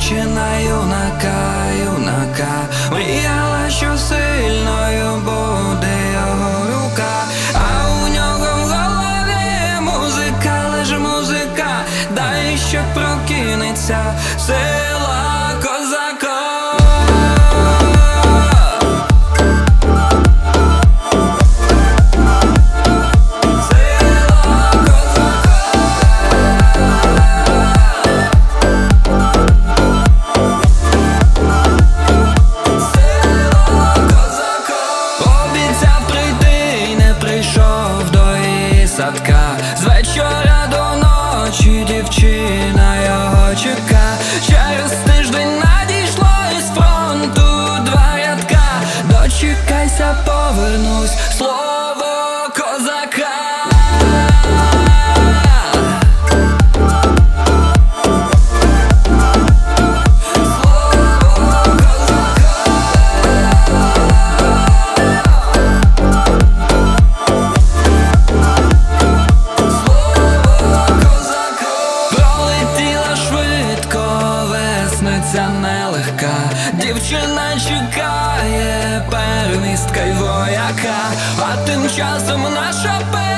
дівчина юнака, мріяла, що сильною буде його рука, а у нього в голові музика, лише музика, дай ще прокинеться сила козака. З вечора до ночі дівчина його чека. Через тиждень надійшло із фронту 2 рядка. Дочекайся, повернусь, слово козака. Нелегка дівчина чекає первістка й вояка, а тим часом наша